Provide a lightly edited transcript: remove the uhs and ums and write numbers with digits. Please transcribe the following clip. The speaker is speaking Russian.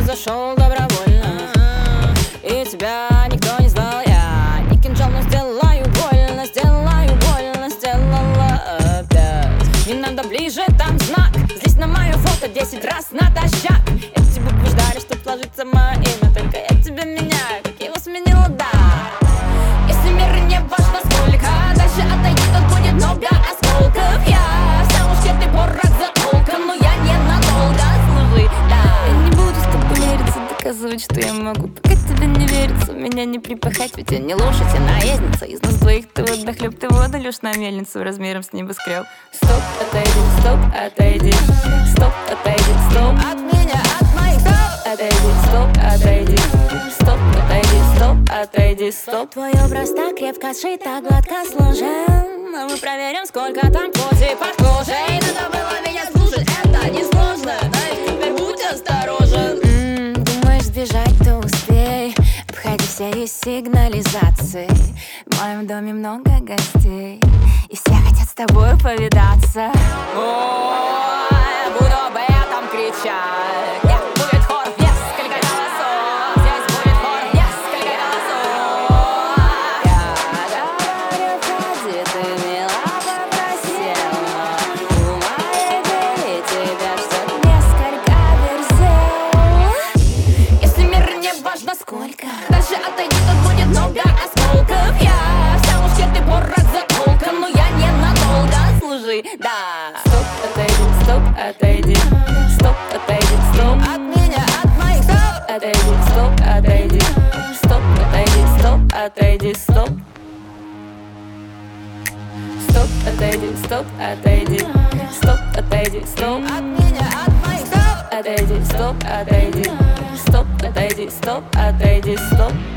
зашел добровольно, и тебя никто не звал. Я не кинжал, но сделаю больно, сделаю больно, сделала опять. Не надо ближе, там знак. Здесь на мое фото 10 раз натощак. Эти буквы ждали, чтоб сложиться мое имя. Только я тебя меняю, как его сменила, да. Если мир не важно сколько, дальше отойти, тут будет много осколков. Я в самушке, ты порох за толком, но я ненадолго, служи, да. Я не буду с тобой мериться, доказывать, что я могу. Пока тебе не верится, меня не припахать. Ведь я не лошадь, я наездница. Из нас двоих ты водохлеб, ты воду лишь на мельницу размером с небоскреб. Стоп, отойди, стоп, отойди. Стоп, отойди, стоп от меня, от моих. Стоп, отойди, стоп, отойди. Стоп, отойди, стоп, отойди, стоп. Твой образ так крепко сшит, гладко сложен. Мы проверим, сколько там кози под кожей. Надо было меня слушать, это несложно. Дай, теперь будь осторожен. Думаешь, сбежать, то успей. Обходи все сигнализации. В моем доме много гостей, и все хотят с тобой повидаться. Ой, буду об этом кричать. Нет, будет хор, несколько голосов. Здесь будет хор, несколько голосов. Я говорю, ходи, ты мила попросила. У моей двери тебя ждет несколько верзил. Если мир не важно сколько, дальше отойди, тут будет много осколков. Я в самушке, ты порох за толком, но я ненадолго, служи, да. Стоп, отойди, стоп, отойди. Стоп, отойди, стоп от меня, от моих. Стоп, отойди, стоп, отойди. Стоп, отойди, стоп, отойди, стоп. Стоп, отойди, стоп, отойди. Стоп, отойди, стоп от меня, от моих. Стоп, отойди, стоп, отойди. Стоп, отойди, стоп, отойди, стоп.